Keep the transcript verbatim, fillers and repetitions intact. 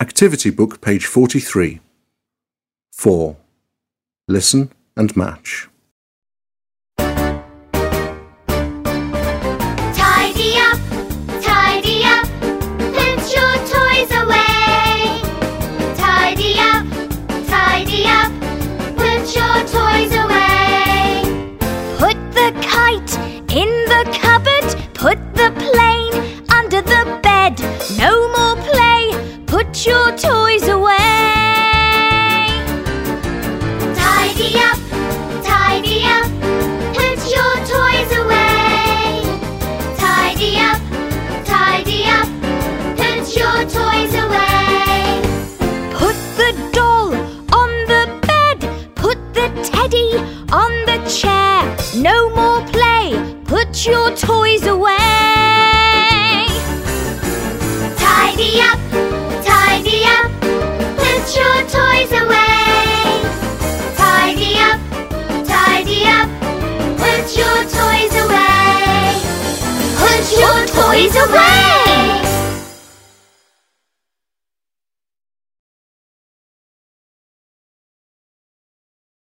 Activity book, page forty-three. four. Listen and match. Tidy up, tidy up, put your toys away. Tidy up, tidy up, put your toys away. Put the kite in the cupboard, put the plane under the bed. No more play, put your toys away. Tidy up, tidy up, put your toys away. Tidy up, tidy up, put your toys away. Put the doll on the bed, put the teddy on the chair. No more play, put your toys away. Tidy up, tidy up, put your toys away. Tidy up, tidy up, put your toys away. Put your toys away.